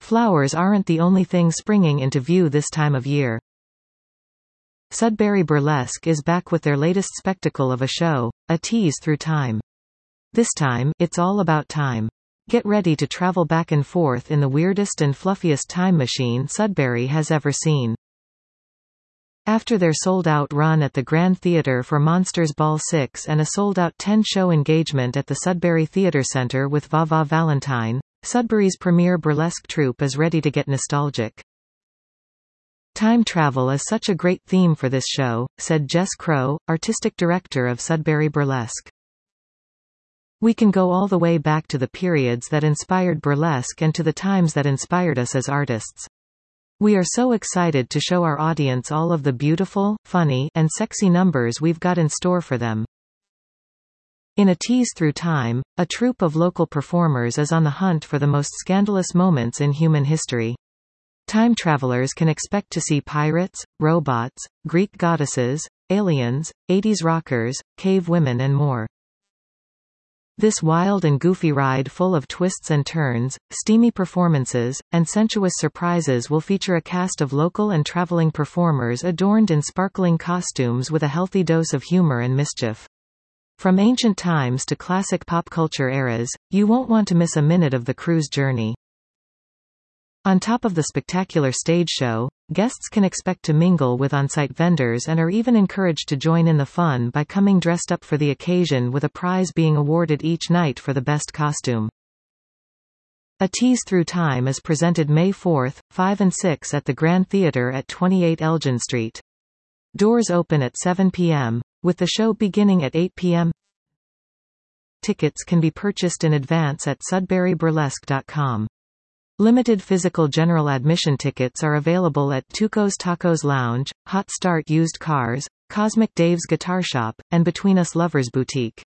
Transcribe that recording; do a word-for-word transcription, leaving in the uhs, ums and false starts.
Flowers aren't the only thing springing into view this time of year. Sudbury Burlesque is back with their latest spectacle of a show, A Tease Through Time. This time, it's all about time. Get ready to travel back and forth in the weirdest and fluffiest time machine Sudbury has ever seen. After their sold-out run at the Grand Theatre for Monsters Ball six and a sold-out ten-show engagement at the Sudbury Theatre Centre with Va Va Valentine, Sudbury's premier burlesque troupe is ready to get nostalgic. Time travel is such a great theme for this show, said Jess Crow, artistic director of Sudbury Burlesque. We can go all the way back to the periods that inspired burlesque and to the times that inspired us as artists. We are so excited to show our audience all of the beautiful, funny, and sexy numbers we've got in store for them. In A Tease Through Time, a troupe of local performers is on the hunt for the most scandalous moments in human history. Time travelers can expect to see pirates, robots, Greek goddesses, aliens, eighties rockers, cave women and more. This wild and goofy ride full of twists and turns, steamy performances, and sensuous surprises will feature a cast of local and traveling performers adorned in sparkling costumes with a healthy dose of humor and mischief. From ancient times to classic pop culture eras, you won't want to miss a minute of the cruise journey. On top of the spectacular stage show, guests can expect to mingle with on-site vendors and are even encouraged to join in the fun by coming dressed up for the occasion, with a prize being awarded each night for the best costume. A Tease Through Time is presented May fourth, fifth and sixth at the Grand Theatre at twenty-eight Elgin Street. Doors open at seven p m, with the show beginning at eight p m Tickets can be purchased in advance at sudbury burlesque dot com. Limited physical general admission tickets are available at Tuco's Tacos Lounge, Hot Start Used Cars, Cosmic Dave's Guitar Shop, and Between Us Lovers Boutique.